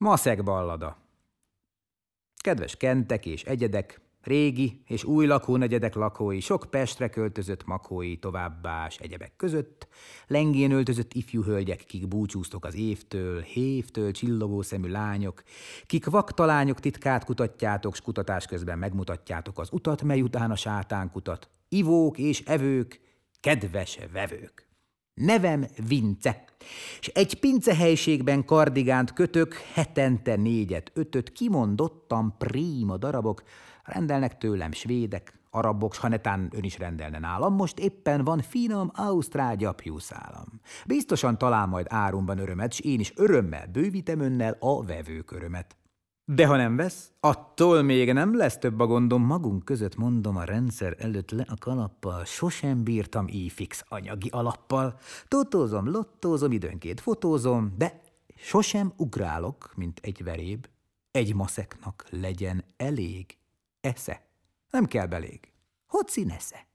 Maszek ballada. Kedves kentek és egyedek, régi és új lakónegyedek lakói, sok Pestre költözött makói, továbbá s egyebek között, lengén öltözött ifjú hölgyek, kik búcsúztok az évtől, hévtől csillogó szemű lányok, kik vaktalányok titkát kutatjátok, s kutatás közben megmutatjátok az utat, mely után a sátán kutat, ivók és evők, kedves vevők. Nevem Vince, s egy pincehelyiségben kardigánt kötök, hetente 4-5, kimondottan príma darabok, rendelnek tőlem svédek, arabok, s ha netán ön is rendelne nálam, most éppen van finom ausztrál gyapjúszálam. Biztosan talál majd árumban örömet, s én is örömmel bővítem önnel a vevők örömet. De ha nem vesz, attól még nem lesz több a gondom, magunk között mondom, a rendszer előtt le a kalappal, sosem bírtam így fix anyagi alappal. Totózom, lottózom, időnként fotózom, de sosem ugrálok, mint egy veréb. Egy maszeknak legyen elég esze. Nem kell belég. Hoci nesze.